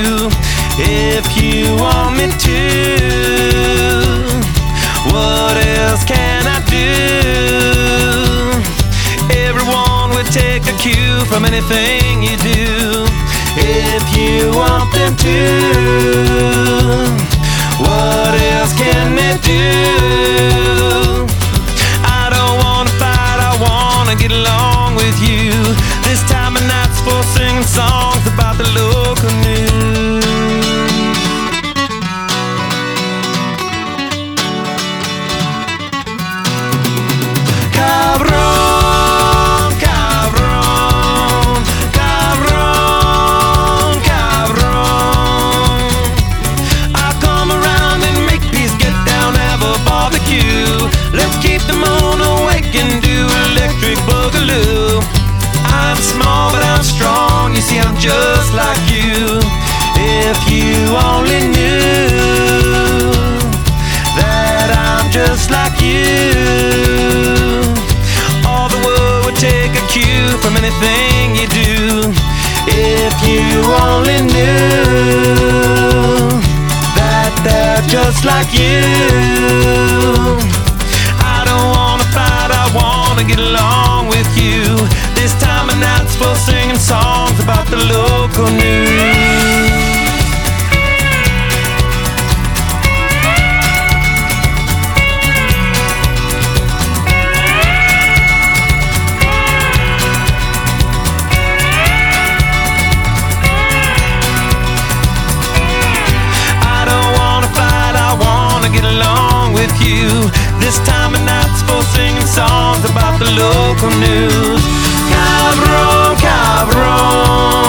you if you want me to. What else can I do? Everyone will take a cue from anything you do if you want them to. What else can they do? I don't wanna fight, I wanna get along with you. This time of night's for singing songs about the local news. Cabrón, cabrón, cabrón, cabrón. I'll come around and make peace, get down, have a barbecue. Let's keep the moon awake and do electric boogaloo. I'm small but I'm strong, you see I'm just like you. If you only knew that I'm just like you, all the world would take a cue from anything you do. If you only knew that they're just like you. I don't wanna fight, I wanna get along with you. This time of night's for singing songs about the local news. I don't wanna fight, I wanna get along with you. This time of night's for singing songs about the local news. Cabrón, cabrón.